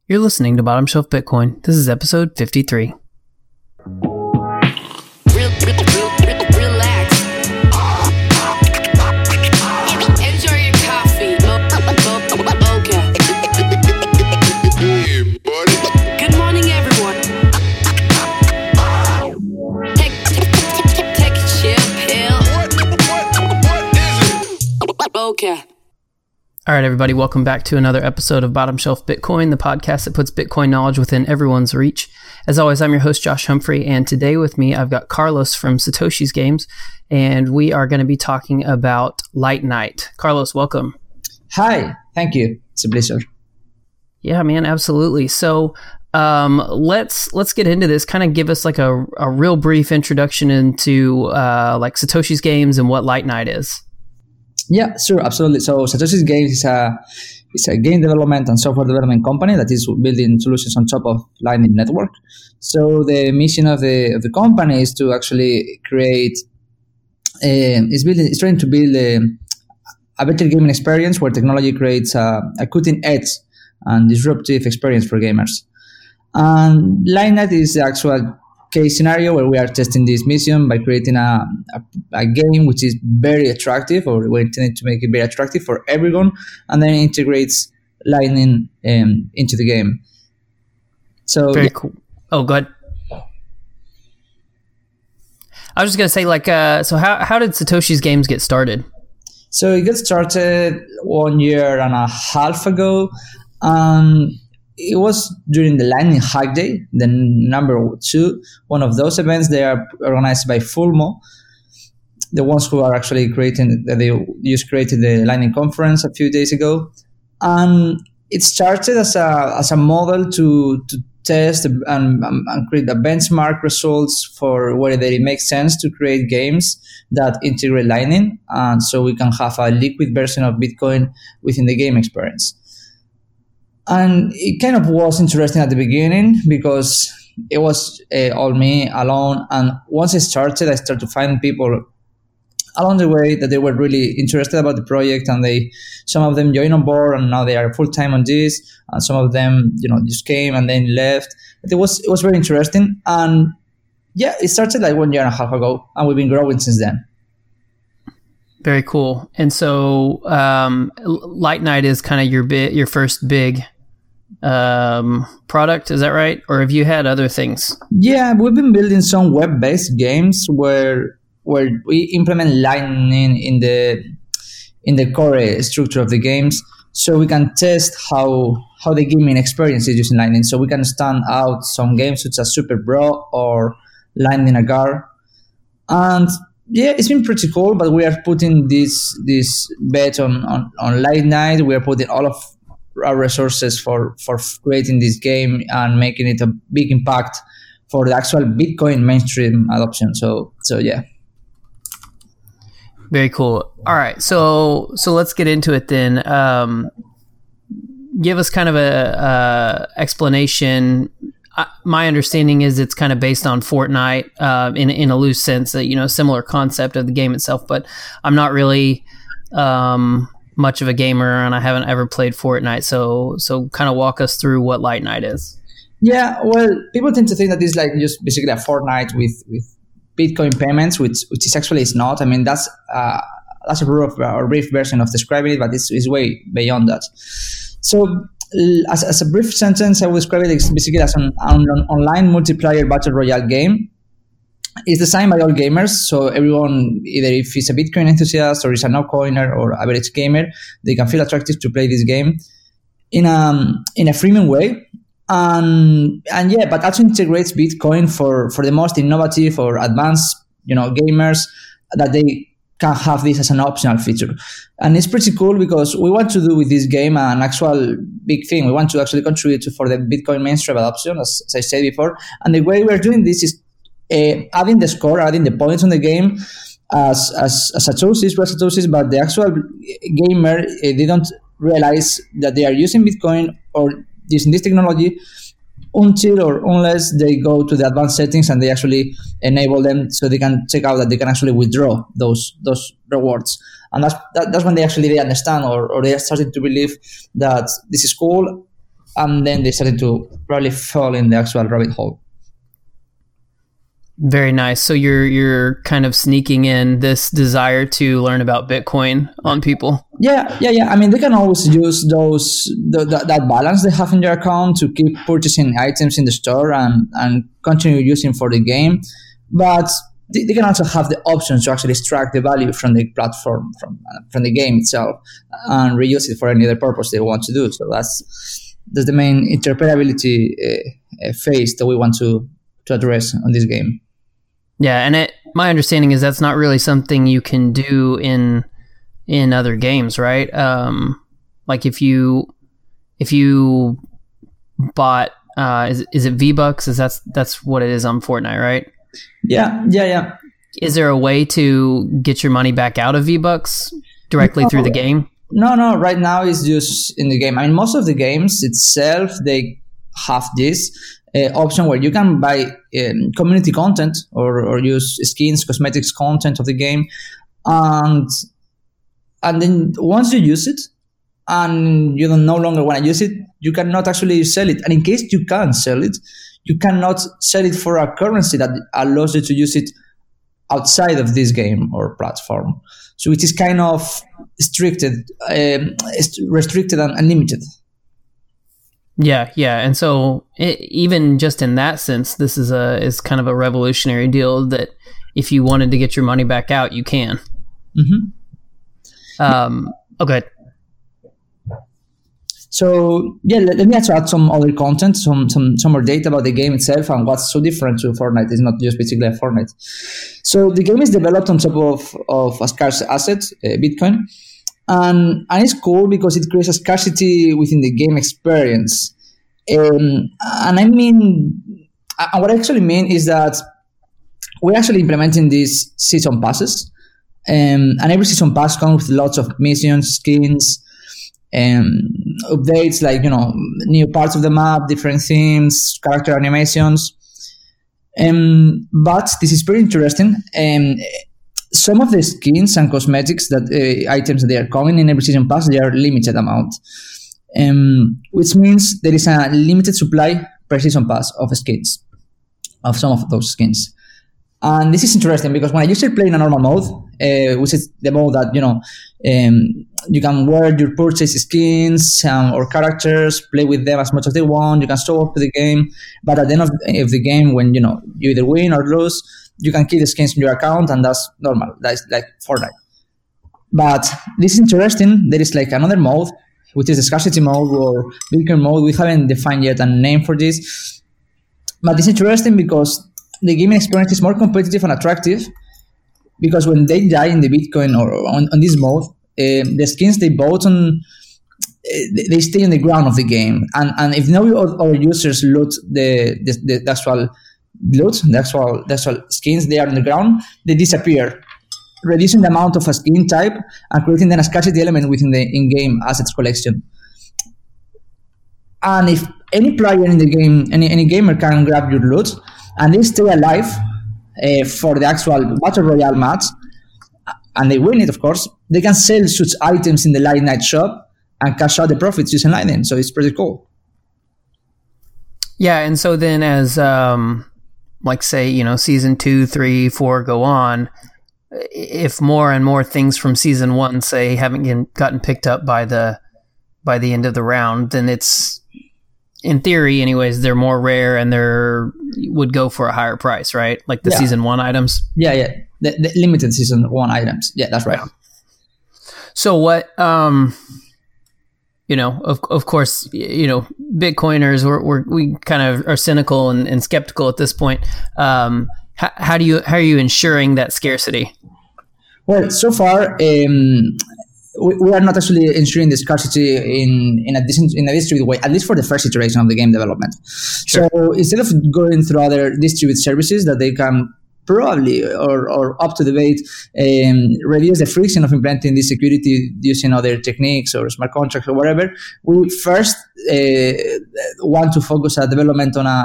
You're listening to Bottom Shelf Bitcoin. This is episode 53. Relax. Enjoy your coffee. Okay. Good morning, everyone. Take a chill pill. What is it? Okay. All right, everybody, welcome back to another episode of Bottom Shelf Bitcoin, the podcast that puts Bitcoin knowledge within everyone's reach. As always, I'm your host, Josh Humphrey, and today with me, I've got Carlos from Satoshi's Games, and we are going to be talking about Light Night. Carlos, welcome. Hi, thank you. It's a pleasure. Yeah, man, absolutely. So let's get into this. Kind of give us like a real brief introduction into like Satoshi's Games and what Light Night is. Yeah, sure, absolutely. So Satoshi's Games is a game development and software development company that is building solutions on top of Lightning Network. So the mission of the company is to actually create, it's trying to build a better gaming experience where technology creates a cutting edge and disruptive experience for gamers. And Lightnight is the actual case scenario where we are testing this mission by creating a game which is very attractive, or we're intending to make it very attractive for everyone, and then integrates Lightning into the game. So very cool. Oh, go ahead. I was just gonna say, like, so how did Satoshi's Games get started? So it got started 1.5 years ago, and it was during the Lightning Hack Day, the number 2, one of those events. They are organized by Fulmo, the ones who are actually created the Lightning Conference a few days ago. And it started as a model to test and create a benchmark results for whether it makes sense to create games that integrate Lightning, and so we can have a liquid version of Bitcoin within the game experience. And it kind of was interesting at the beginning because it was all me alone. And once I started to find people along the way that they were really interested about the project, and some of them joined on board, and now they are full time on this. And some of them, just came and then left. But it was very interesting. And yeah, it started like 1.5 years ago, and we've been growing since then. Very cool. And so, Light Night is kind of your first big product, is that right? Or have you had other things? Yeah, we've been building some web-based games where we implement Lightning in the core structure of the games, so we can test how the gaming experience is using Lightning. So we can stand out some games such as Super Bro or Lightning Agar. And yeah, it's been pretty cool, but we are putting this bet on Light Night. We are putting all of our resources for creating this game and making it a big impact for the actual Bitcoin mainstream adoption. So yeah. Very cool. All right, so let's get into it then. Give us kind of a explanation. My understanding is it's kind of based on Fortnite in a loose sense, that similar concept of the game itself. But I'm not really much of a gamer, and I haven't ever played Fortnite. So kind of walk us through what Light Night is. Yeah, well, people tend to think that it's like just basically a Fortnite with Bitcoin payments, which is actually it's not. I mean, that's a brief version of describing it, but it's way beyond that. So as a brief sentence, I would describe it basically as an online multiplayer battle royale game. It's designed by all gamers, so everyone, either if he's a Bitcoin enthusiast or is a no-coiner or average gamer, they can feel attractive to play this game in a freemium way. And yeah, but also integrates Bitcoin for the most innovative or advanced, gamers, that they can have this as an optional feature. And it's pretty cool because we want to do with this game an actual big thing. We want to actually contribute for the Bitcoin mainstream adoption, as I said before. And the way we're doing this is adding the score, adding the points on the game as Satoshis, but the actual gamer, they don't realize that they are using Bitcoin or using this technology until or unless they go to the advanced settings and they actually enable them, so they can check out that they can actually withdraw those rewards. And that's when they understand or they are starting to believe that this is cool. and then they started to probably fall in the actual rabbit hole. Very nice. So you're kind of sneaking in this desire to learn about Bitcoin on people. Yeah. I mean, they can always use that balance they have in their account to keep purchasing items in the store and continue using for the game. But they can also have the option to actually extract the value from the platform, from the game itself, and reuse it for any other purpose they want to do. So that's the main interoperability phase that we want to address on this game. Yeah, and my understanding is that's not really something you can do in other games, right? Like if you bought is it V-Bucks? That's what it is on Fortnite, right? Yeah. Is there a way to get your money back out of V-Bucks directly through the game? No. Right now it's just in the game. I mean, most of the games itself, they have this option where you can buy community content or use skins, cosmetics content of the game, and then once you use it and you no longer want to use it, you cannot actually sell it. And in case you can sell it, you cannot sell it for a currency that allows you to use it outside of this game or platform. So it is kind of restricted and limited. Yeah, and so even just in that sense, this is kind of a revolutionary deal that if you wanted to get your money back out, you can. Mm-hmm. Okay. So yeah, let me also add some other content, some more data about the game itself and what's so different to Fortnite. It's not just basically a Fortnite. So the game is developed on top of a scarce asset, Bitcoin. And it's cool because it creates a scarcity within the game experience. And I mean, and what I actually mean is that we're actually implementing these season passes. And every season pass comes with lots of missions, skins, updates like, new parts of the map, different themes, character animations. But this is very interesting. Some of the skins and cosmetics items that they are coming in every season pass, they are limited amount, which means there is a limited supply per season pass of skins, of some of those skins. And this is interesting because when I used to play in a normal mode, which is the mode that you can wear your purchase skins or characters, play with them as much as they want, you can show up to the game, but at the end of the game, when you either win or lose, you can keep the skins in your account, and that's normal. That's like Fortnite. But this is interesting. There is like another mode, which is the scarcity mode or Bitcoin mode. We haven't defined yet a name for this. But it's interesting because the gaming experience is more competitive and attractive, because when they die in the Bitcoin or on this mode, the skins they bought on, they stay on the ground of the game. And if no other users loot the actual loot, the actual skins, they are on the ground, they disappear, reducing the amount of a skin type and creating then a scarcity element within the in-game assets collection. And if any player in the game, any gamer can grab your loot and they stay alive for the actual Battle Royale match, and they win it, of course, they can sell such items in the Light Night shop and cash out the profits using Lightning. So it's pretty cool. Yeah, and so then as like say, season 2, 3, 4 go on, if more and more things from season 1, say, haven't gotten picked up by the end of the round, then it's, in theory anyways, they're more rare and would go for a higher price, right? Like the season 1 items? Yeah. The limited season 1 items. Yeah, that's right. So what, of course, Bitcoiners, we kind of are cynical and skeptical at this point. How are you ensuring that scarcity? Well, so far, we are not actually ensuring the scarcity in a distributed way, at least for the first iteration of the game development. Sure. So instead of going through other distributed services that they can probably or up to debate reduce the friction of implementing this security using other techniques or smart contracts or whatever, we first want to focus our development on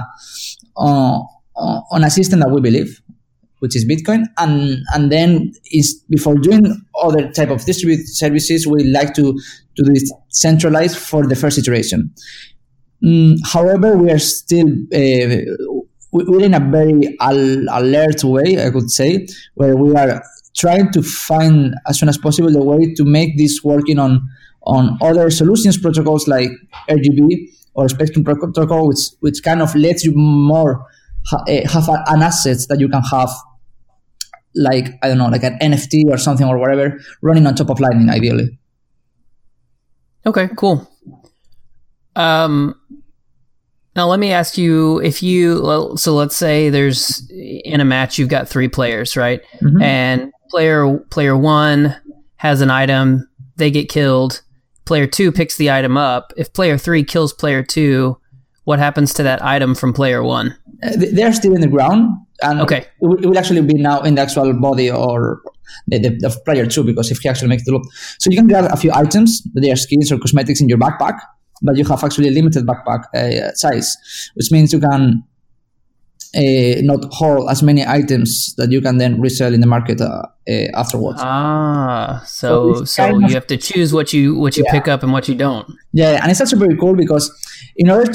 a system that we believe, which is Bitcoin, and then before doing other type of distributed services, we like to do this centralized for the first iteration. However, we are still we're in a very alert way, I could say, where we are trying to find as soon as possible the way to make this working on other solutions protocols like RGB or Spectrum protocol, which kind of lets you more have an asset that you can have, like, I don't know, like an NFT or something or whatever, running on top of Lightning, ideally. Okay, cool. Now let me ask you, so let's say there's, in a match, you've got 3 players, right? Mm-hmm. And player 1 has an item, they get killed. Player 2 picks the item up. If player 3 kills player 2, what happens to that item from player 1? They're still in the ground. And okay. It will actually be now in the actual body or the player 2, because if he actually makes the loop. So you can grab a few items, that they are skins or cosmetics in your backpack, but you have actually a limited backpack size, which means you can not hold as many items that you can then resell in the market afterwards. So you have to choose what you pick up and what you don't. Yeah, and it's also very cool because in order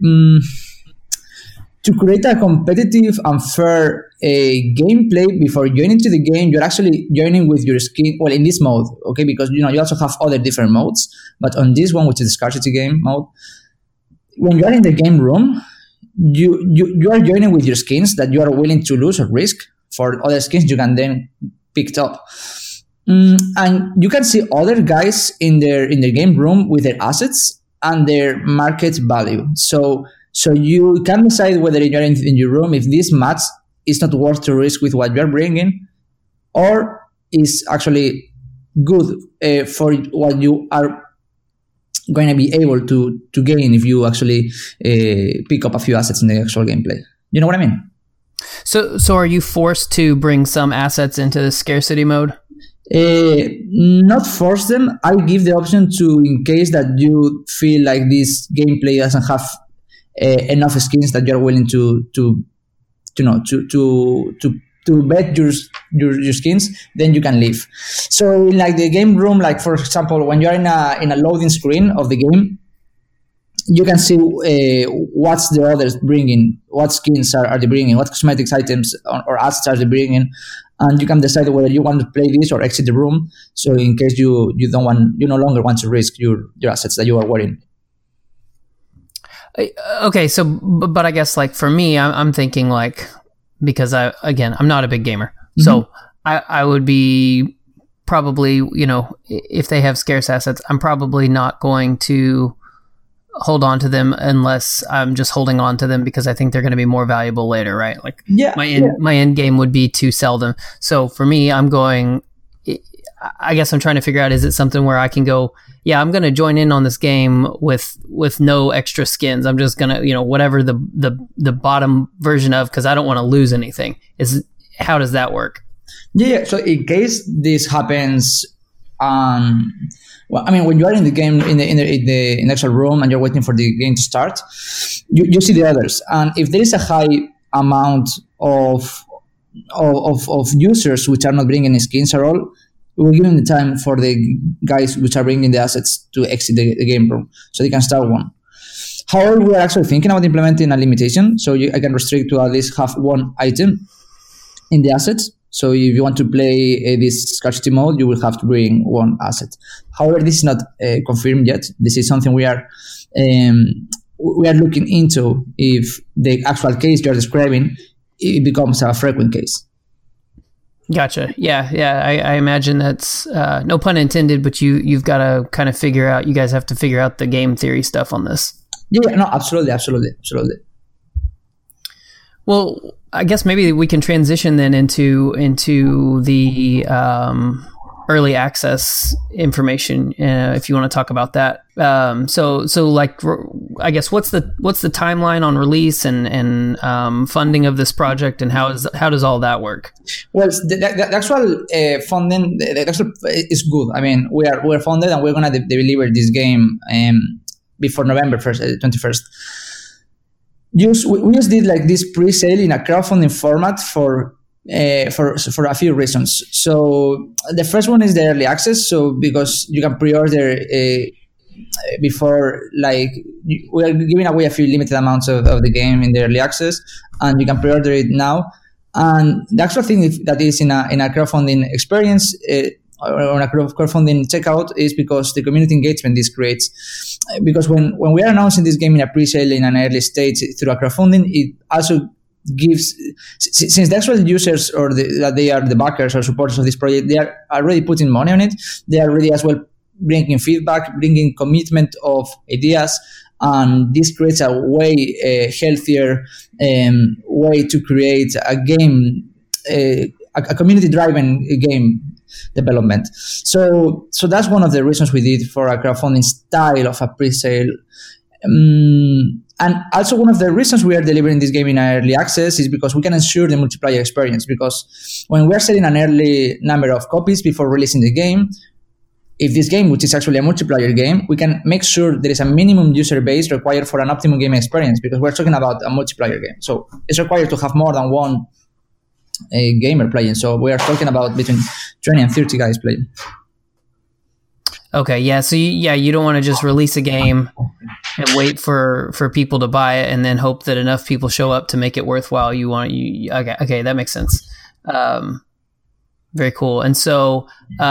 to create a competitive and fair gameplay before joining to the game, you're actually joining with your skin. Well, in this mode, okay, because you also have other different modes, but on this one, which is the scarcity game mode, when you're in the game room, you are joining with your skins that you are willing to lose or risk for other skins you can then pick up. And you can see other guys in their game room with their assets and their market value. So you can decide whether you're in your room, if this match is not worth the risk with what you're bringing, or is actually good for what you are going to be able to gain if you actually pick up a few assets in the actual gameplay. You know what I mean? So are you forced to bring some assets into the scarcity mode? Not force them. I give the option to, in case that you feel like this gameplay doesn't have enough skins that you're willing to bet your skins, then you can leave. So in like the game room, like for example, when you're in a loading screen of the game, you can see what's the others bringing, what skins are they bringing, what cosmetics items or assets are they bringing, and you can decide whether you want to play this or exit the room. So in case you no longer want to risk your assets that you are wearing. Okay, so but I guess like for me, I'm thinking like, because I'm not a big gamer, so I would be probably, if they have scarce assets, I'm probably not going to hold on to them unless I'm just holding on to them because I think they're going to be more valuable later, right? Like my end game would be to sell them. So for me, I guess I'm trying to figure out, is it something where I can go, yeah, I'm going to join in on this game with no extra skins. I'm just going to, whatever the bottom version of, because I don't want to lose anything. How does that work? Yeah. So in case this happens, when you are in the game in the actual room and you're waiting for the game to start, you see the others, and if there is a high amount of users which are not bringing any skins at all, we will give them the time for the guys which are bringing the assets to exit the game room, so they can start one. However, we are actually thinking about implementing a limitation, so I can restrict to at least have one item in the assets. So if you want to play this scarcity mode, you will have to bring one asset. However, this is not confirmed yet. This is something we are looking into. If the actual case you're describing, it becomes a frequent case. Gotcha. Yeah. I imagine that's no pun intended, but you've got to kind of figure out. You guys have to figure out the game theory stuff on this. Yeah. No. Absolutely. Well, I guess maybe we can transition then into the early access information, if you want to talk about that. So like, I guess what's the timeline on release and funding of this project, and how does all that work? Well, the actual funding, the actual is good. I mean, we're funded and we're gonna deliver this game before November 21st. We just did like this pre-sale in a crowdfunding format for a few reasons. So the first one is the early access. So because you can pre-order before, like we are giving away a few limited amounts of the game in the early access, and you can pre-order it now. And the actual thing that is in a crowdfunding experience or on a crowdfunding checkout is because the community engagement this creates. Because when we are announcing this game in a pre-sale in an early stage through a crowdfunding, it also gives, since the actual users or that they are the backers or supporters of this project, they are already putting money on it. They are already as well bringing feedback, bringing commitment of ideas, and this creates a way healthier way to create a game, a community-driven game development. So that's one of the reasons we did for a crowdfunding style of a pre-sale. And also one of the reasons we are delivering this game in early access is because we can ensure the multiplayer experience. Because when we are selling an early number of copies before releasing the game, if this game, which is actually a multiplayer game, we can make sure there is a minimum user base required for an optimum game experience, because we're talking about a multiplayer game. So it's required to have more than one gamer playing. So we are talking about between 20 and 30 guys playing. Okay, yeah. So you don't want to just release a game and wait for people to buy it and then hope that enough people show up to make it worthwhile. Okay, that makes sense. Very cool. And so,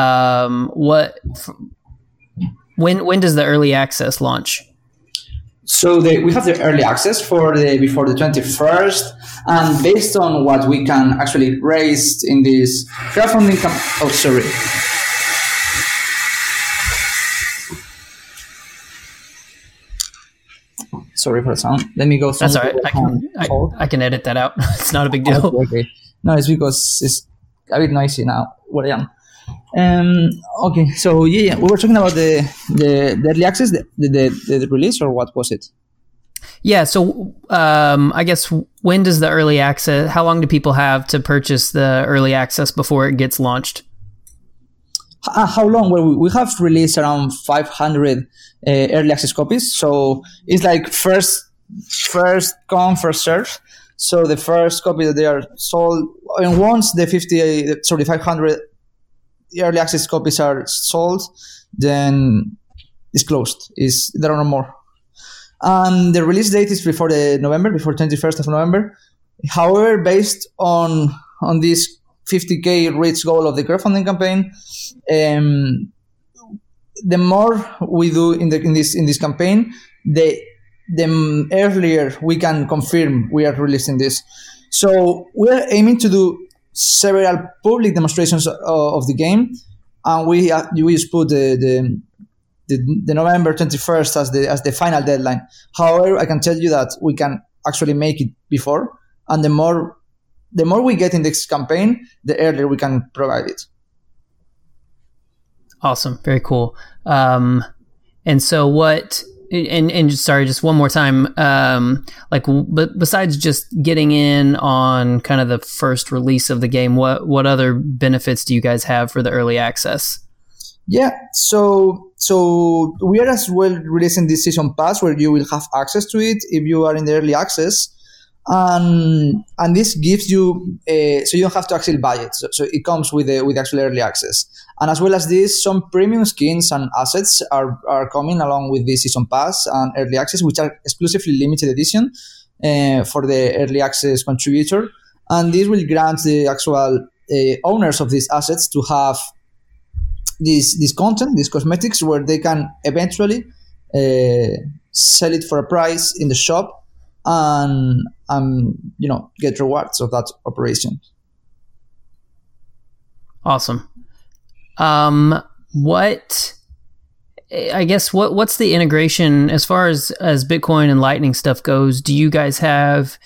when does the early access launch? So we have the early access before the 21st, and based on what we can actually raise in this crowdfunding sorry for the sound. Let me go. That's all right. I can edit that out. It's not a big deal. Okay. No, it's because it's a bit noisy now where I am. Okay, so we were talking about the early access, the release, or what was it? Yeah, so I guess when does the early access? How long do people have to purchase the early access before it gets launched? How long? Well, we have released around 500 early access copies, so it's like first come, first serve. So the first copy that they are sold, and once the 500 early access copies are sold, then it's closed. There are no more. And the release date is before 21st of November. However, based on this 50K reach goal of the crowdfunding campaign, the more we do in this campaign, the earlier we can confirm we are releasing this. So we're aiming to do several public demonstrations of the game, and we just put the November 21st as the final deadline. However, I can tell you that we can actually make it before, and the more we get in this campaign, the earlier we can provide it. Awesome, very cool. And so what? And sorry, just one more time. But besides just getting in on kind of the first release of the game, what other benefits do you guys have for the early access? Yeah, so we are as well releasing this season pass where you will have access to it if you are in the early access, and this gives you so you don't have to actually buy it. So it comes with actual early access, and as well as this, some premium skins and assets are coming along with this season pass and early access, which are exclusively limited edition for the early access contributor, and this will grant the actual owners of these assets to have this content, these cosmetics, where they can eventually sell it for a price in the shop and get rewards of that operation. Awesome. What's the integration as far as Bitcoin and Lightning stuff goes? Do you guys have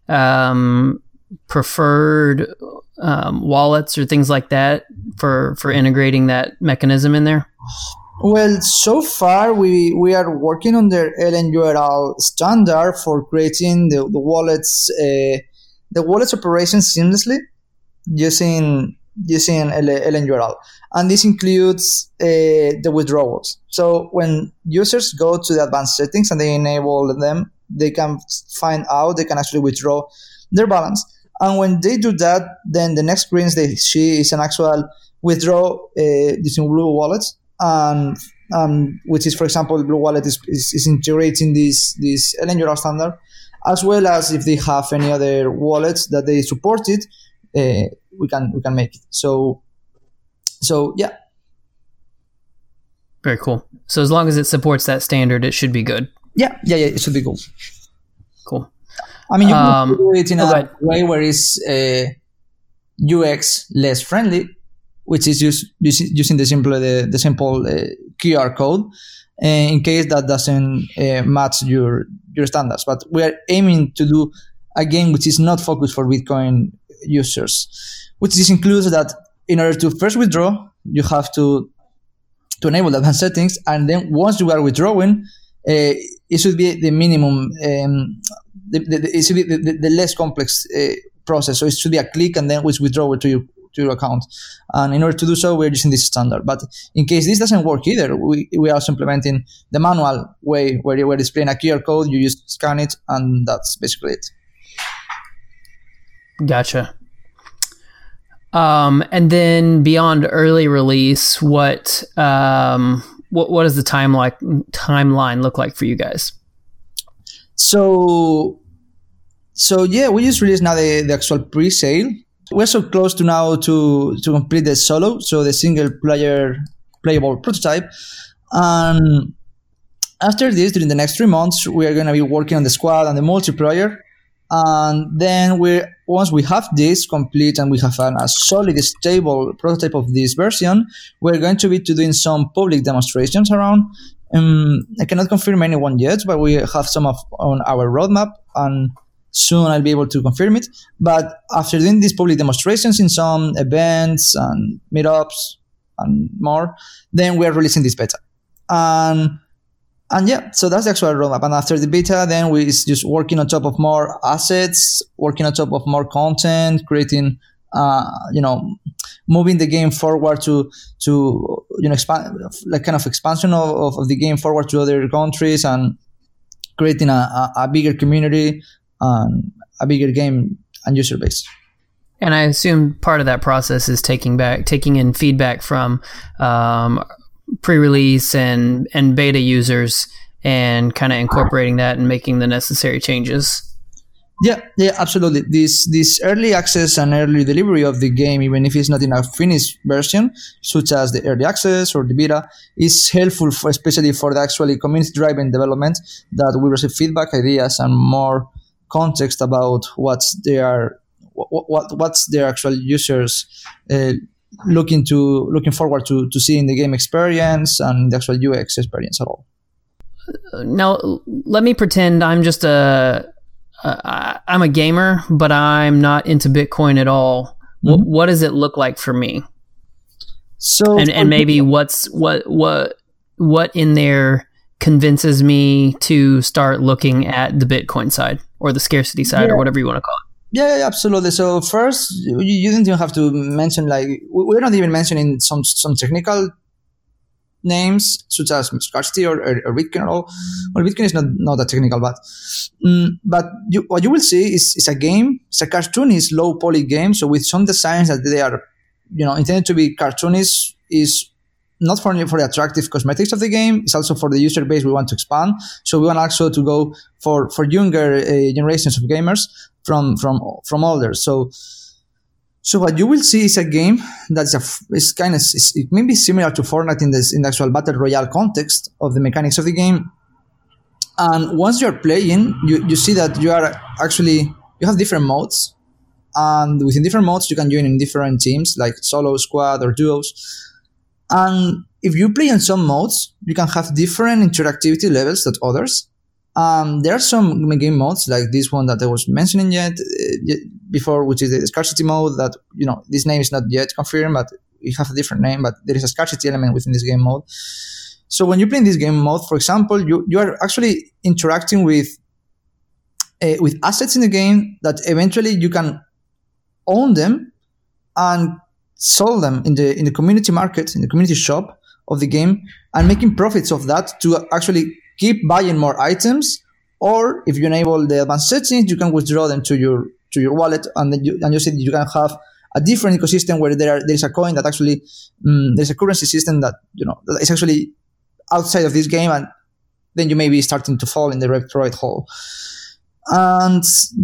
preferred wallets or things like that for integrating that mechanism in there? Well, so far we are working on the LNURL standard for creating the wallets operation seamlessly using LNURL, and this includes the withdrawals. So when users go to the advanced settings and they enable them, they can actually withdraw their balance. And when they do that, then the next screens they see is an actual withdraw using Blue Wallet. And which is, for example, Blue Wallet is integrating this LNURL standard, as well as if they have any other wallets that they supported, we can make it. So yeah. Very cool. So as long as it supports that standard, it should be good. Yeah, it should be good. Cool. I mean, you can do it in a way where it's UX less friendly, which is using the simple QR code, in case that doesn't match your standards. But we are aiming to do a game which is not focused for Bitcoin users, which this includes that in order to first withdraw, you have to enable the advanced settings, and then once you are withdrawing, it should be the minimum, it should be the less complex process. So it should be a click and then we withdraw it to your account. And in order to do so, we're using this standard. But in case this doesn't work either, we are also implementing the manual way where you are displaying a QR code, you just scan it, and that's basically it. Gotcha. And then beyond early release, what does the timeline look like for you guys? So yeah, we just released now the actual pre-sale. We're so close to now to complete the solo, so the single player playable prototype. And after this, during the next 3 months, we are going to be working on the squad and the multiplayer. And then once we have this complete and we have a solid, stable prototype of this version, we're going to be doing some public demonstrations around. I cannot confirm anyone yet, but we have some on our roadmap, and soon I'll be able to confirm it. But after doing these public demonstrations in some events and meetups and more, then we are releasing this beta. And yeah, so that's the actual roadmap. And after the beta, then we is just working on top of more assets, working on top of more content, creating, moving the game forward to expand, like kind of expansion of the game forward to other countries, and creating a bigger community and a bigger game and user base. And I assume part of that process is taking in feedback from pre-release and beta users, and kind of incorporating that and making the necessary changes. Yeah, absolutely. This early access and early delivery of the game, even if it's not in a finished version, such as the early access or the beta, is helpful especially for the actually community-driven development, that we receive feedback, ideas, and more context about what's their actual users looking forward to seeing the game experience and the actual UX experience at all. Now, let me pretend I'm just I'm a gamer, but I'm not into Bitcoin at all. Mm-hmm. What does it look like for me? So, and maybe what in there convinces me to start looking at the Bitcoin side or the scarcity side, or whatever you want to call it. Yeah, absolutely. So first, you didn't even have to mention, like, we're not even mentioning some technical names such as scarcity or Bitcoin at all. Well, Bitcoin is not that technical, but what you will see is a game. It's a cartoonish, low poly game. So with some designs that they are, intended to be cartoonish, is not for the attractive cosmetics of the game. It's also for the user base we want to expand. So we want also to go for younger generations of gamers from older. So what you will see is a game that's it may be similar to Fortnite in the actual battle royale context of the mechanics of the game. And once you're playing, you see that you have different modes, and within different modes you can join in different teams like solo, squad, or duos. And if you play in some modes, you can have different interactivity levels than others. There are some game modes like this one that I was mentioning before, which is the scarcity mode, that, this name is not yet confirmed, but we have a different name, but there is a scarcity element within this game mode. So when you play in this game mode, for example, you are actually interacting with assets in the game that eventually you can own them and sell them in the community market, in the community shop of the game, and making profits of that to actually keep buying more items. Or if you enable the advanced settings, you can withdraw them to your wallet, and then you said you can have a different ecosystem where there is a coin that actually there's a currency system that that is actually outside of this game, and then you may be starting to fall in the rabbit hole. And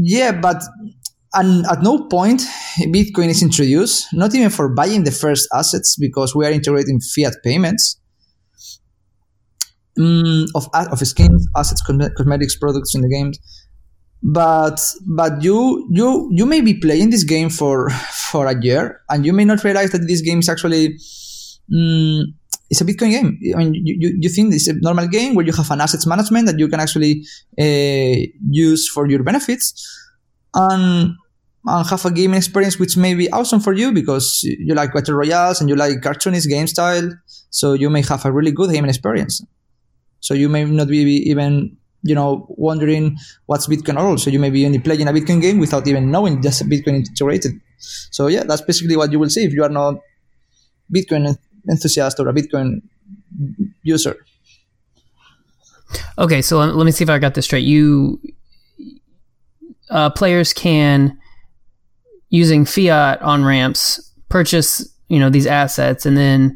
and at no point Bitcoin is introduced, not even for buying the first assets, because we are integrating fiat payments of skins, assets, cosmetics, products in the games. But you may be playing this game for a year, and you may not realize that this game is actually it's a Bitcoin game. I mean, you think it's a normal game where you have an assets management that you can actually use for your benefits, and have a gaming experience which may be awesome for you because you like battle royales and you like cartoonist game style. So you may have a really good gaming experience. So you may not be even wondering what's Bitcoin at all. So you may be only playing a Bitcoin game without even knowing just Bitcoin integrated. So yeah, that's basically what you will see if you are not Bitcoin enthusiast or a Bitcoin user. Okay, so let me see if I got this straight. Players can, using fiat on ramps, purchase these assets and then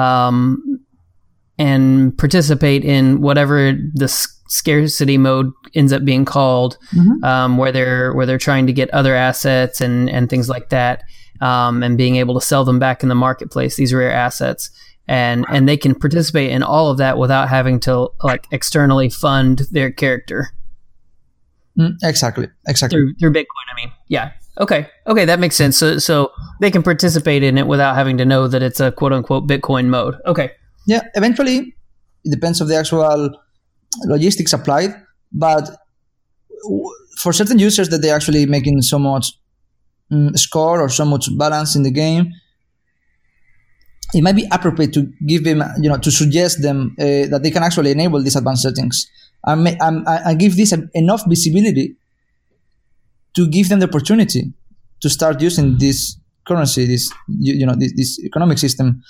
and participate in whatever the scarcity mode ends up being called, where they're trying to get other assets and things like that, and being able to sell them back in the marketplace, these rare assets, and they can participate in all of that without having to externally fund their character. Exactly. Through Bitcoin, I mean, yeah. Okay, that makes sense. So they can participate in it without having to know that it's a quote unquote Bitcoin mode. Okay. Yeah, eventually it depends on the actual logistics applied, but for certain users that they're actually making so much score or so much balance in the game, it might be appropriate to give them, to suggest them that they can actually enable these advanced settings and give this enough visibility to give them the opportunity to start using this currency, this economic system,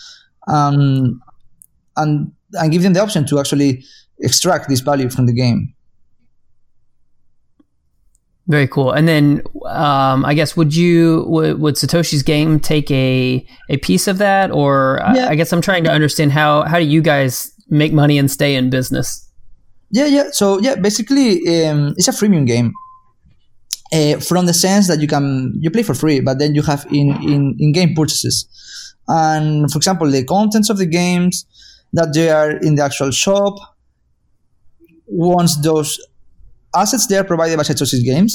and give them the option to actually extract this value from the game. Very cool. And then I guess would Satoshi's game take a piece of that, or I guess I'm trying to understand how do you guys make money and stay in business? So basically it's a freemium game. From the sense that you play for free, but then you have in-game purchases. And for example, the contents of the games that they are in the actual shop, once those assets they are provided by Satoshi's games,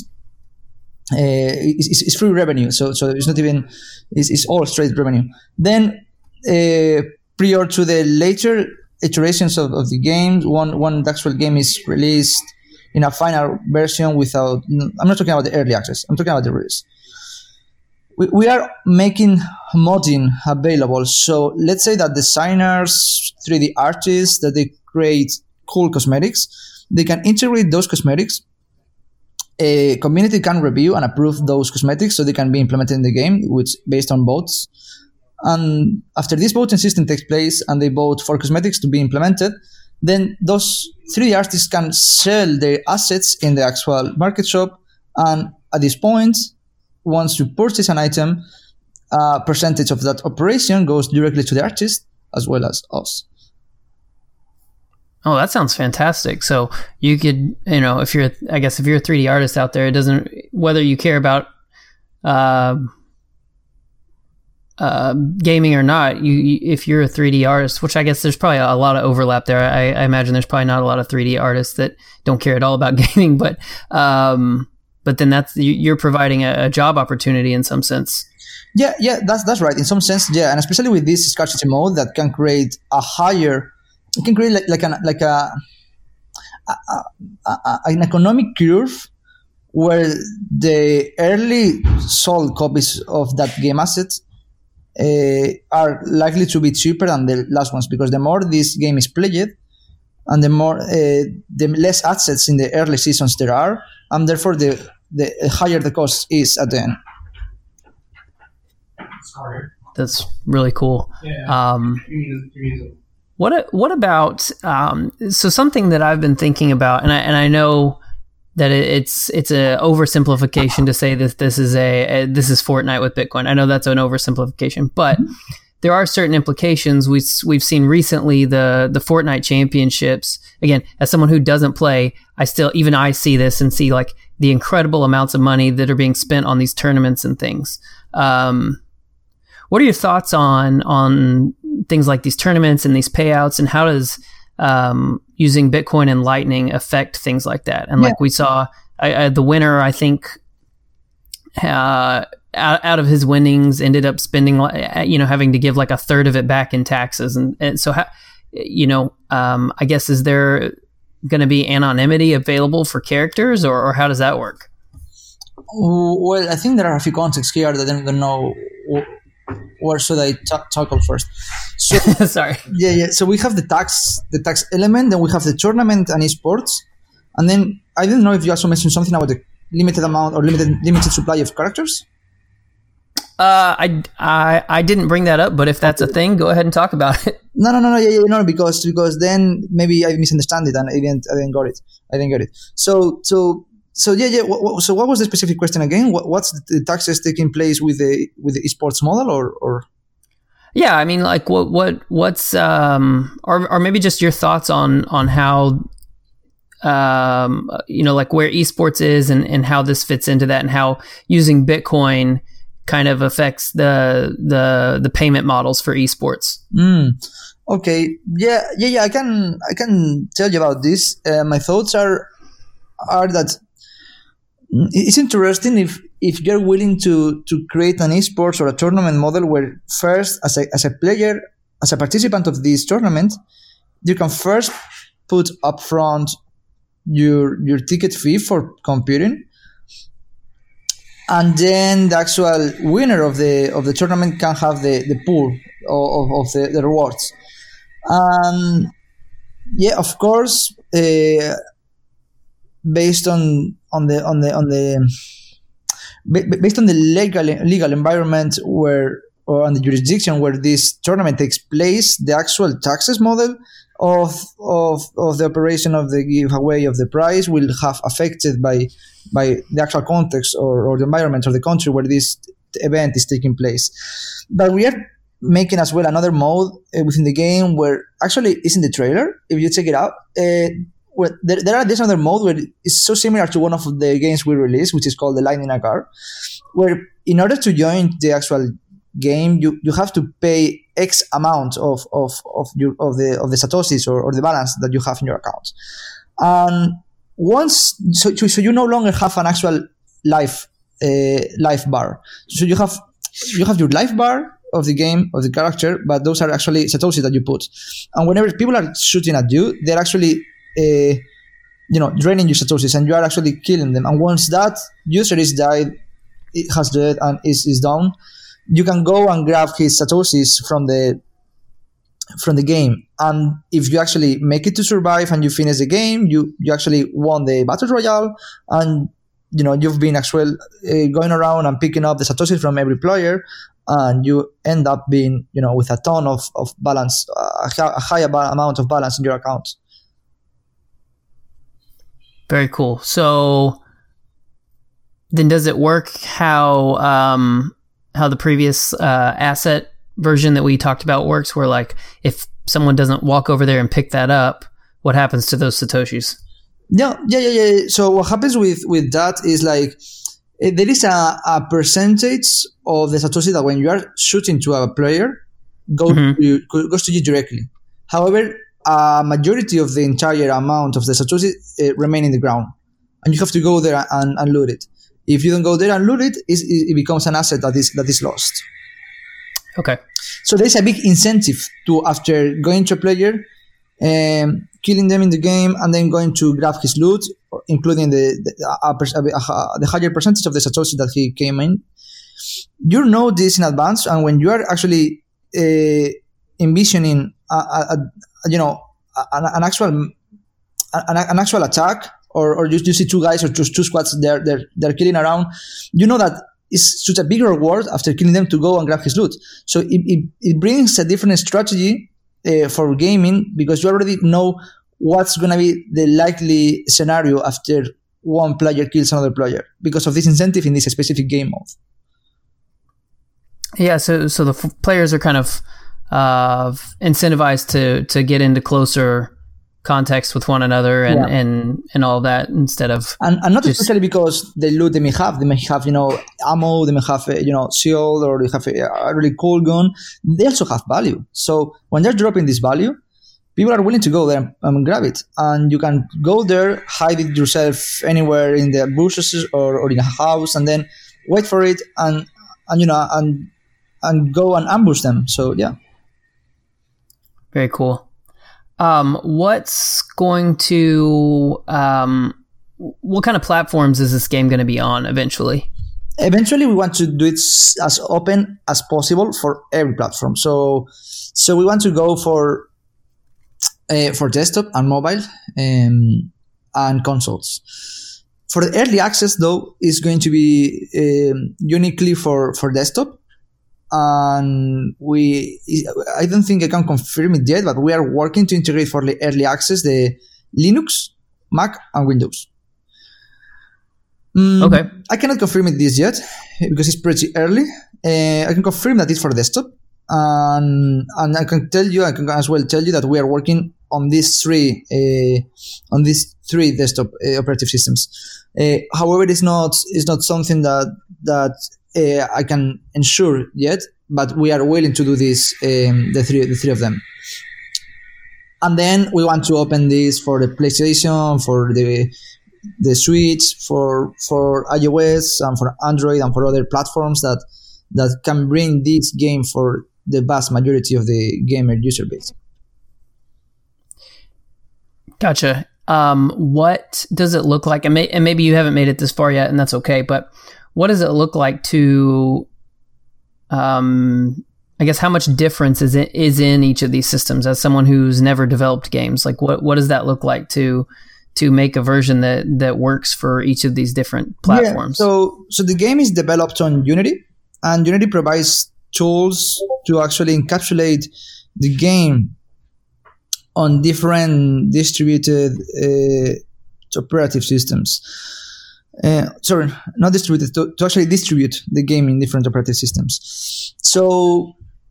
it's free revenue. So it's not even, it's all straight revenue. Then prior to the later iterations of the games, when the actual game is released in a final version I'm not talking about the early access, I'm talking about the release. We are making modding available. So let's say that designers, 3D artists, that they create cool cosmetics, they can integrate those cosmetics. A community can review and approve those cosmetics so they can be implemented in the game, which based on votes. And after this voting system takes place and they vote for cosmetics to be implemented, then those 3D artists can sell their assets in the actual market shop. And at this point, once you purchase an item, a percentage of that operation goes directly to the artist as well as us. Oh, that sounds fantastic. So you could, if you're a 3D artist out there, it doesn't, whether you care about gaming or not, if you're a 3D artist, which I guess there's probably a lot of overlap there. I imagine there's probably not a lot of 3D artists that don't care at all about gaming, but then you're providing a job opportunity in some sense. Yeah, that's right. In some sense, yeah, and especially with this scarcity mode that can create it can create an economic curve where the early sold copies of that game asset are likely to be cheaper than the last ones, because the more this game is played and the less assets in the early seasons there are, and therefore the higher the cost is at the end. That's really cool. What about so something that I've been thinking about, and I know that it's a oversimplification to say that this is Fortnite with Bitcoin. I know that's an oversimplification, but there are certain implications. We've seen recently the Fortnite championships. Again, as someone who doesn't play, I see this and see like the incredible amounts of money that are being spent on these tournaments and things. What are your thoughts on things like these tournaments and these payouts, and how does using Bitcoin and Lightning affect things like that? And like we saw, the winner, I think, out of his winnings ended up spending, having to give like a third of it back in taxes. And so, I guess, is there going to be anonymity available for characters, or how does that work? Well, I think there are a few contexts here that I don't know where should I tackle first. So, Sorry. Yeah. So we have the tax element, then we have the tournament and esports, and then I don't know if you also mentioned something about the limited amount or limited supply of characters. I didn't bring that up, but if that's a thing, go ahead and talk about it. No, because then maybe I misunderstand it and I didn't get it. So yeah. So what was the specific question again? What's the taxes taking place with the esports model or? Yeah, I mean, like what's or maybe just your thoughts on how like where esports is and how this fits into that, and how using Bitcoin kind of affects the payment models for esports. Okay. Yeah. I can tell you about this. My thoughts are that it's interesting if you're willing to create an esports or a tournament model where first, as a player, as a participant of this tournament, you can first put upfront your ticket fee for computing, and then the actual winner of the tournament can have the pool of the rewards. Yeah, of course, based on the legal environment or on the jurisdiction where this tournament takes place, the actual taxes model of the operation of the giveaway of the prize will have affected by the actual context or the environment of the country where this event is taking place. But we are making as well another mode within the game where actually it's in the trailer. If you check it out, there's another mode where it's so similar to one of the games we released, which is called the Lightning Car, where in order to join the actual game, you have to pay X amount of the satoshis or the balance that you have in your account. And so you no longer have an actual life bar. So you have your life bar of the game, of the character, but those are actually satoshis that you put. And whenever people are shooting at you, they're actually draining your satoshis, and you are actually killing them. And once that user is died, it has died and is down, you can go and grab his satoshis from the game. And if you actually make it to survive and you finish the game, you actually won the battle royale, and you've been actually going around and picking up the satoshis from every player, and you end up being with a ton of balance, a high amount of balance in your account. Very cool. So then does it work how the previous asset version that we talked about works, where like if someone doesn't walk over there and pick that up, what happens to those satoshis? Yeah. So what happens with that is like there is a percentage of the satoshi that when you are shooting to a player goes to you directly. However, a majority of the entire amount of the satoshi remain in the ground, and you have to go there and loot it. If you don't go there and loot it, it becomes an asset that is lost. Okay. So there's a big incentive to, after going to a player, killing them in the game, and then going to grab his loot, including the higher percentage of the satoshi that he came in. You know this in advance, and when you are actually envisioning an actual attack, or you see two guys or two squads they're killing around, you know that it's such a big reward after killing them to go and grab his loot. So it brings a different strategy for gaming, because you already know what's going to be the likely scenario after one player kills another player, because of this incentive in this specific game mode. Yeah, so the players are kind of incentivized to get into closer context with one another and all that instead of and not especially because the loot they may have ammo, they may have shield, or they have a really cool gun. They also have value. So when they're dropping this value, people are willing to go there and grab it, and you can go there, hide it yourself anywhere in the bushes or in a house, and then wait for it and go and ambush them. So yeah, very cool. What's going to what kind of platforms is this game going to be on eventually? Eventually, we want to do it as open as possible for every platform. So we want to go for desktop and mobile and consoles. For the early access, though, is going to be uniquely for desktop. And I don't think I can confirm it yet, but we are working to integrate for the early access the Linux, Mac, and Windows. Okay. I cannot confirm it this yet because it's pretty early. I can confirm that it's for desktop, and I can as well tell you that we are working on these three desktop operative systems. However, it's not something that I can ensure yet, but we are willing to do this, the three of them. And then we want to open this for the PlayStation, for the Switch, for iOS, and for Android, and for other platforms that can bring this game for the vast majority of the gamer user base. Gotcha. What does it look like? And maybe you haven't made it this far yet, and that's okay, but what does it look like to, I guess, how much difference is in each of these systems? As someone who's never developed games, like what does that look like to make a version that works for each of these different platforms? Yeah, so the game is developed on Unity, and Unity provides tools to actually encapsulate the game on different distributed operative systems. Sorry, not distributed, to actually distribute the game in different operative systems. So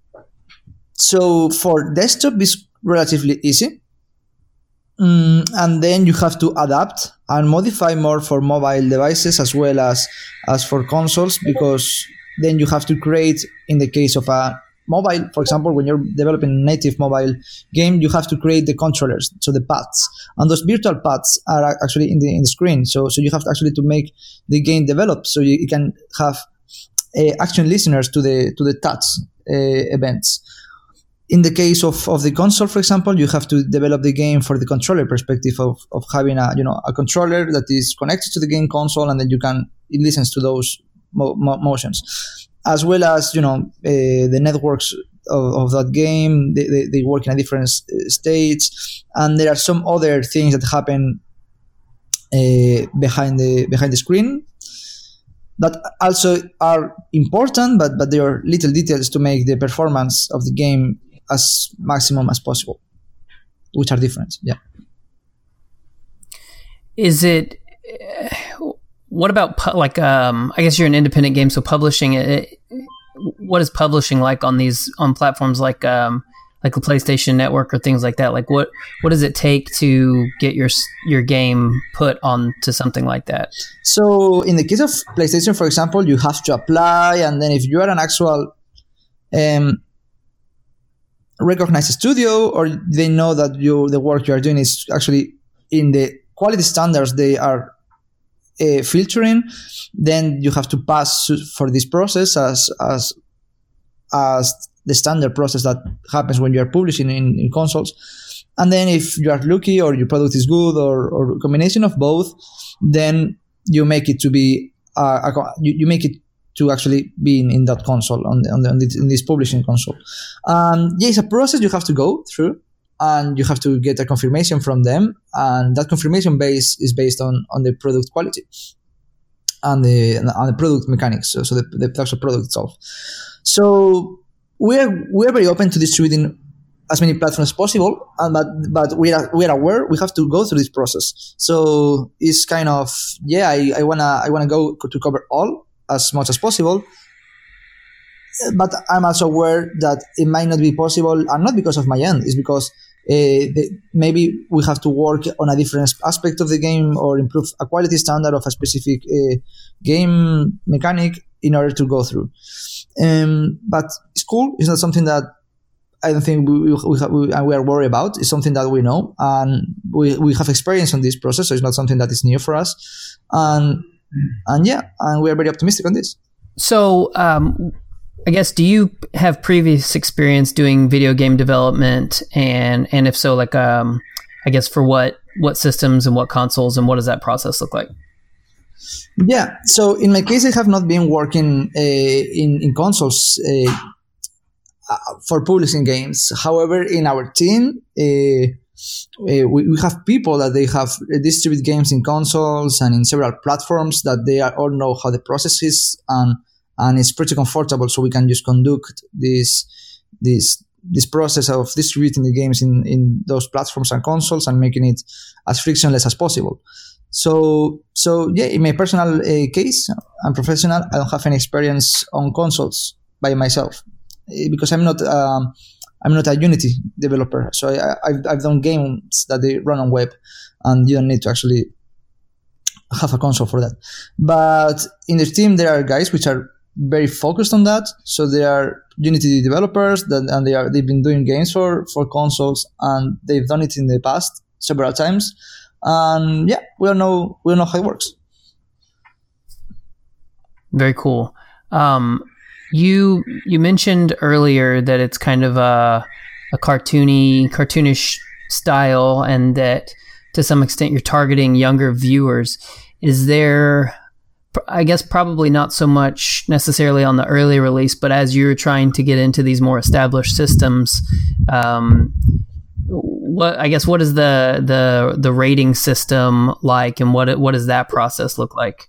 for desktop, it's relatively easy. And then you have to adapt and modify more for mobile devices as well as for consoles, because then you have to create, in the case of a mobile, for example, when you're developing a native mobile game, you have to create the controllers, so the pads, and those virtual pads are actually in the screen. So you have to actually to make the game develop, so you can have action listeners to the touch events. In the case of the console, for example, you have to develop the game for the controller perspective of having a controller that is connected to the game console, and then it listens to those motions, as well as the networks of that game. They work in a different states, and there are some other things that happen behind the screen that also are important, but there are little details to make the performance of the game as maximum as possible, which are different. Yeah. Is it? What about I guess you're an independent game, so publishing it. What is publishing like on platforms like the PlayStation Network or things like that? Like what does it take to get your game put onto something like that? So in the case of PlayStation, for example, you have to apply, and then if you are an actual recognized studio, or they know that the work you are doing is actually in the quality standards they are filtering, then you have to pass for this process as the standard process that happens when you are publishing in consoles. And then if you are lucky, or your product is good, or a combination of both, then you make it to be you make it to actually be in that console, in this publishing console. It's a process you have to go through, and you have to get a confirmation from them, and that confirmation is based on the product quality and the product mechanics, so the actual product itself. So we're very open to distributing as many platforms as possible, but we are aware we have to go through this process. So it's kind of I wanna go to cover all as much as possible. but I'm also aware that it might not be possible, and not because of my end. It's because maybe we have to work on a different aspect of the game or improve a quality standard of a specific game mechanic in order to go through. But it's cool. It's not something that I don't think we are worried about. It's something that we know, and we have experience on this process, so it's not something that is new for us. And we are very optimistic on this. So, I guess, do you have previous experience doing video game development, and if so, like, I guess for what systems and what consoles, and what does that process look like? Yeah. So in my case, I have not been working in consoles for publishing games. However, in our team, we have people that they have distributed games in consoles and in several platforms that they all know how the process is, and it's pretty comfortable. So we can just conduct this process of distributing the games in those platforms and consoles and making it as frictionless as possible. So yeah, in my personal case, I'm professional. I don't have any experience on consoles by myself, because I'm not a Unity developer. So I've done games that they run on web, and you don't need to actually have a console for that. But in the team, there are guys which are very focused on that. So they are Unity developers, and they've been doing games for consoles, and they've done it in the past several times. And yeah, we all know how it works. Very cool. You mentioned earlier that it's kind of a cartoonish style, and that to some extent you're targeting younger viewers. Is there, I guess, probably not so much necessarily on the early release, but as you're trying to get into these more established systems, what is the rating system like, and what does that process look like?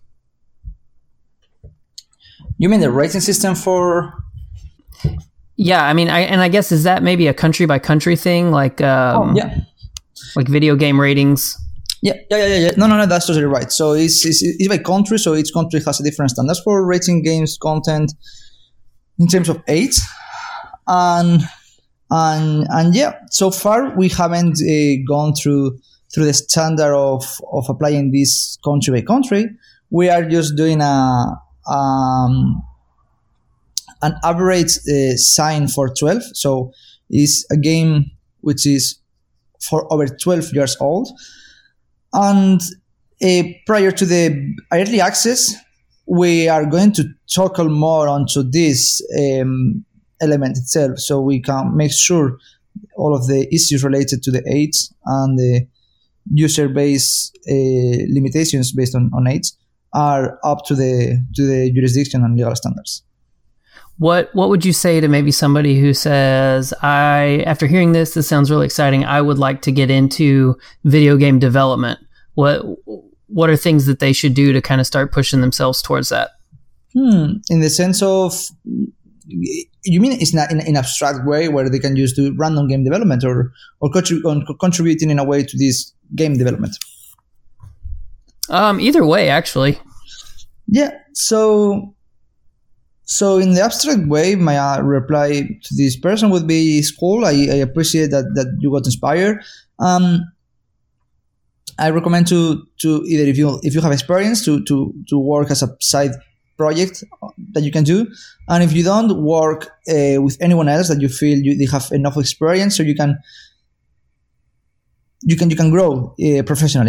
You mean the rating system for? Yeah, I mean, I guess, is that maybe a country by country thing, like yeah, like video game ratings? Yeah. No, that's totally right. So it's by country. So each country has a different standards for rating games content in terms of age, and yeah. So far, we haven't gone through the standard of applying this country by country. We are just doing an average sign for 12. So it's a game which is for over 12 years old. And prior to the early access, we are going to tackle more onto this element itself, so we can make sure all of the issues related to the age and the user base limitations based on age are up to the jurisdiction and legal standards. What would you say to maybe somebody who says, after hearing this sounds really exciting, I would like to get into video game development? What are things that they should do to kind of start pushing themselves towards that? In the sense of, you mean it's not in an abstract way where they can just do random game development or contributing in a way to this game development? Either way, actually. Yeah. So in the abstract way, my reply to this person would be, it's cool. I appreciate that you got inspired. I recommend to either, if you have experience, to work as a side project that you can do, and if you don't, work with anyone else that you feel they have enough experience, so you can grow professionally,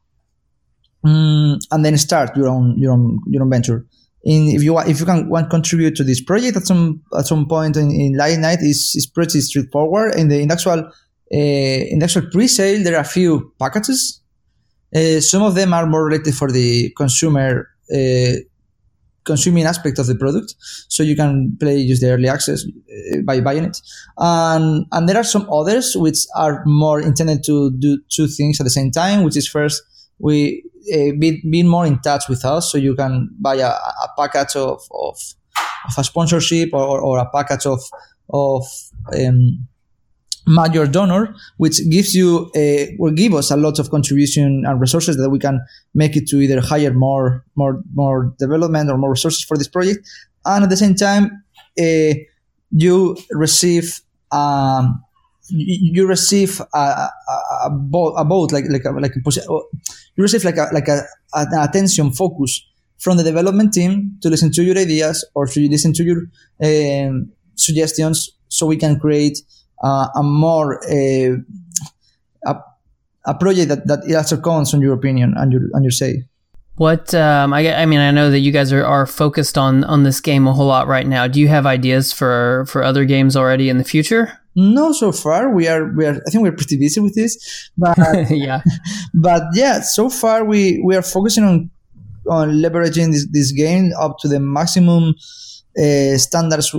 and then start your own venture. If you want to contribute to this project at some point in Light Night, is pretty straightforward. In the actual pre-sale, there are a few packages. Some of them are more related for the consuming aspect of the product, so you can use the early access by buying it, and there are some others which are more intended to do two things at the same time, which is, first, we be more in touch with us, so you can buy a package of a sponsorship or a package of major donor, which gives you will give us a lot of contribution and resources that we can make it to either hire more development or more resources for this project, and at the same time you receive you receive a vote you receive an attention focus from the development team to listen to your ideas or to listen to your suggestions, so we can create a project that it also counts on your opinion and your say. What I mean, I know that you guys are focused on this game a whole lot right now. Do you have ideas for other games already in the future? No, so far we are. I think we're pretty busy with this, but yeah. But yeah, so far we are focusing on leveraging this game up to the maximum standards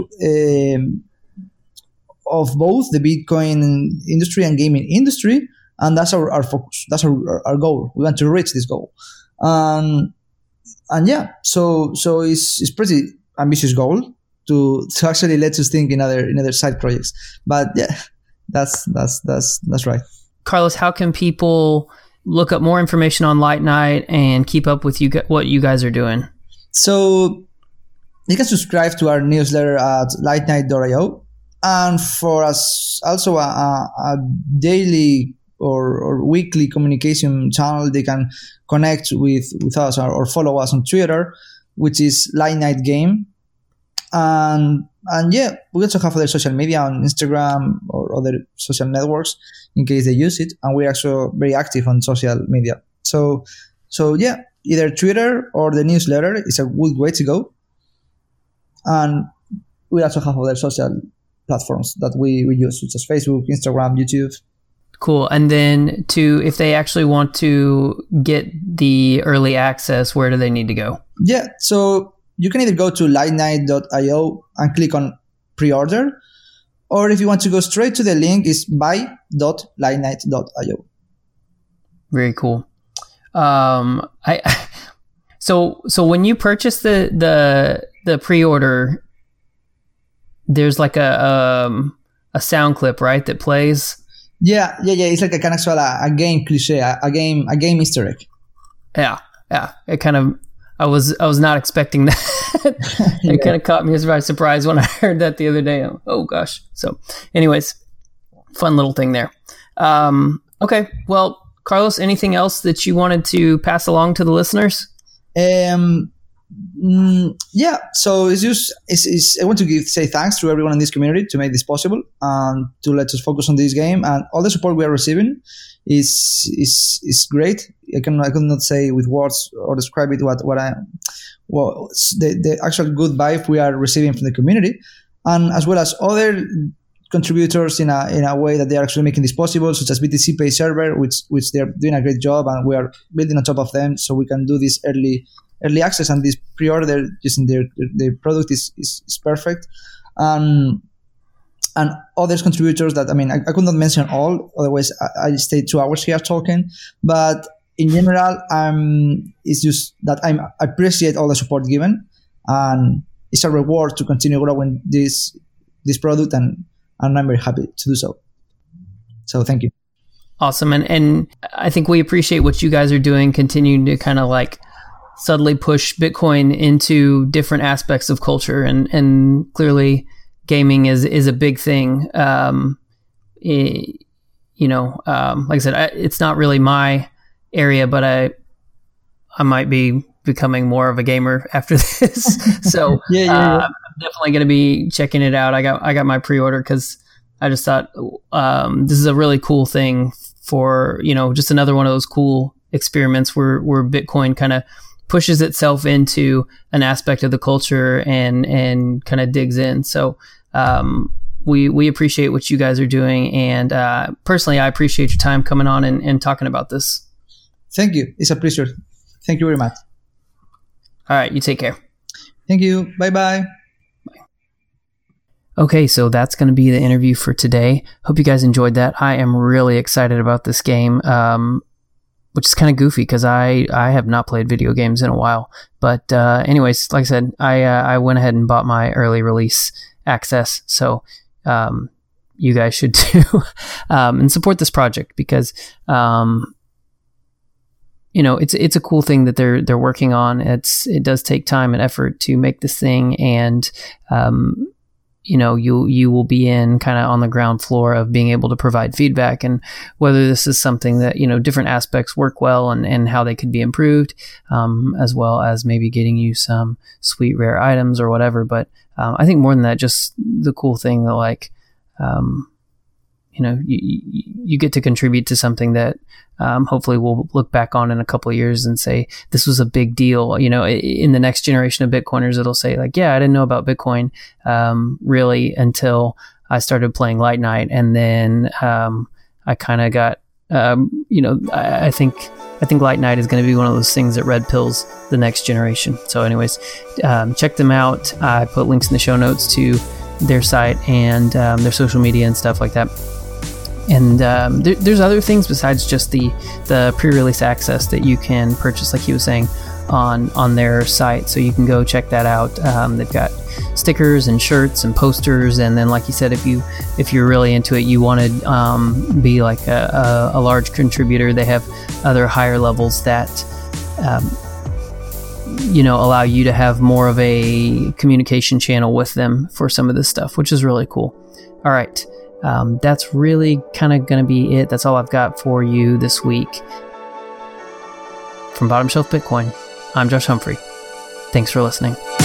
of both the Bitcoin industry and gaming industry, and that's our focus. That's our goal. We want to reach this goal. And yeah, so it's pretty ambitious goal to actually let us think in other side projects. But yeah, that's right. Carlos, how can people look up more information on Light Night and keep up with what you guys are doing? So you can subscribe to our newsletter at lightnight.io, and for us also a daily or weekly communication channel. They can connect with us or follow us on Twitter, which is Light Night Game. And yeah, we also have other social media on Instagram or other social networks in case they use it. And we're also very active on social media. So yeah, either Twitter or the newsletter is a good way to go. And we also have other social platforms that we use, such as Facebook, Instagram, YouTube. Cool. And then if they actually want to get the early access, where do they need to go? Yeah. So you can either go to lightnight.io and click on pre-order, or if you want to go straight to the link, it's buy.lightnight.io. Very cool. So when you purchase the pre-order, there's like a sound clip, right, that plays? Yeah. It's like a kind of a game cliche, a game Easter egg. Yeah. It kind of, I was not expecting that. It kind of caught me by surprise when I heard that the other day. Oh gosh. So, anyways, fun little thing there. Okay. Well, Carlos, anything else that you wanted to pass along to the listeners? Yeah. So I want to say thanks to everyone in this community to make this possible and to let us focus on this game, and all the support we are receiving is great. I could not say with words or describe it the actual good vibe we are receiving from the community, and as well as other contributors in a way that they are actually making this possible, such as BTC Pay Server, which they're doing a great job, and we are building on top of them so we can do this early access, and this pre-order using their product is perfect. And other contributors that, I mean, I could not mention all, otherwise I stay 2 hours here talking, but in general, it's just that I appreciate all the support given, and it's a reward to continue growing this product, and I'm very happy to do so. So thank you. Awesome. And I think we appreciate what you guys are doing, continuing to kind of like subtly push Bitcoin into different aspects of culture, and clearly gaming is a big thing. Like I said, it's not really my area, but I might be becoming more of a gamer after this. So yeah. I'm definitely going to be checking it out. I got my pre-order because I just thought this is a really cool thing for, just another one of those cool experiments where Bitcoin kind of pushes itself into an aspect of the culture and kind of digs in. So we appreciate what you guys are doing, and personally, I appreciate your time coming on and talking about this. Thank you. It's a pleasure. Thank you very much. All right, you take care. Thank you. Bye-bye. Bye. Okay, so that's going to be the interview for today. Hope you guys enjoyed that. I am really excited about this game, which is kind of goofy because I have not played video games in a while. But anyways, like I said, I went ahead and bought my early release access. So you guys should too. And support this project because it's a cool thing that they're working on. It does take time and effort to make this thing, and you will be in kind of on the ground floor of being able to provide feedback, and whether this is something that, different aspects work well and how they could be improved, as well as maybe getting you some sweet rare items or whatever. But I think more than that, just the cool thing that like, you get to contribute to something that hopefully we'll look back on in a couple of years and say, this was a big deal. In the next generation of Bitcoiners, it'll say like, yeah, I didn't know about Bitcoin really until I started playing Light Night. And then I kind of got, I think Light Night is going to be one of those things that red pills the next generation. So anyways, check them out. I put links in the show notes to their site and their social media and stuff like that. And there's other things besides just the pre-release access that you can purchase, like he was saying, on their site. So you can go check that out. They've got stickers and shirts and posters. And then, like you said, if you're really into it, you want to be like a large contributor, they have other higher levels that allow you to have more of a communication channel with them for some of this stuff, which is really cool. All right. That's really kind of going to be it. That's all I've got for you this week. From Bottom Shelf Bitcoin, I'm Josh Humphrey. Thanks for listening.